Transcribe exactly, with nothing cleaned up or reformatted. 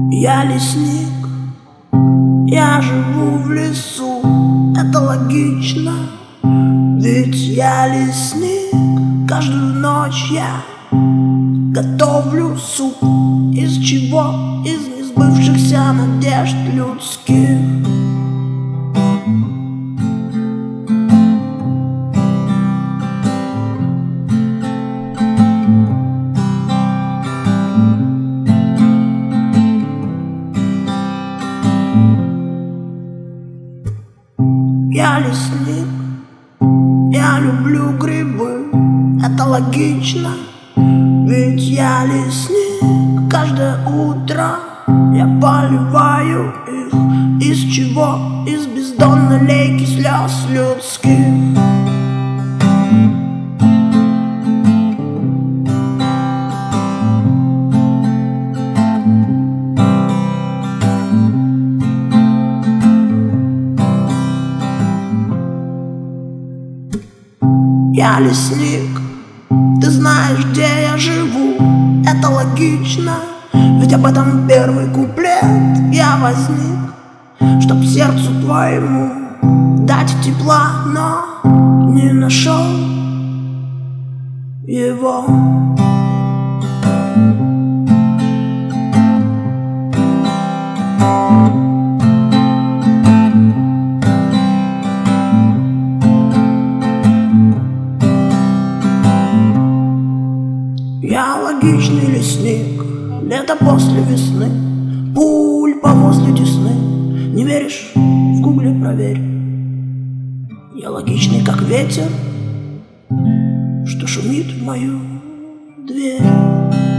Я лесник, я живу в лесу, это логично, ведь я лесник. Каждую ночь я готовлю суп. Из чего? Из несбывшихся надежд людских. Я лесник, я люблю грибы, это логично, ведь я лесник. Каждое утро я поливаю их. Из чего? Из бездонной лейки слез людских. Я лесник, ты знаешь, где я живу, это логично, ведь об этом первый куплет. Я возник, чтоб сердцу твоему дать тепла, но не нашел его. Я логичный лесник, лето после весны, пульпа возле десны. Не веришь? В гугле проверь. Я логичный, как ветер, что шумит в мою дверь.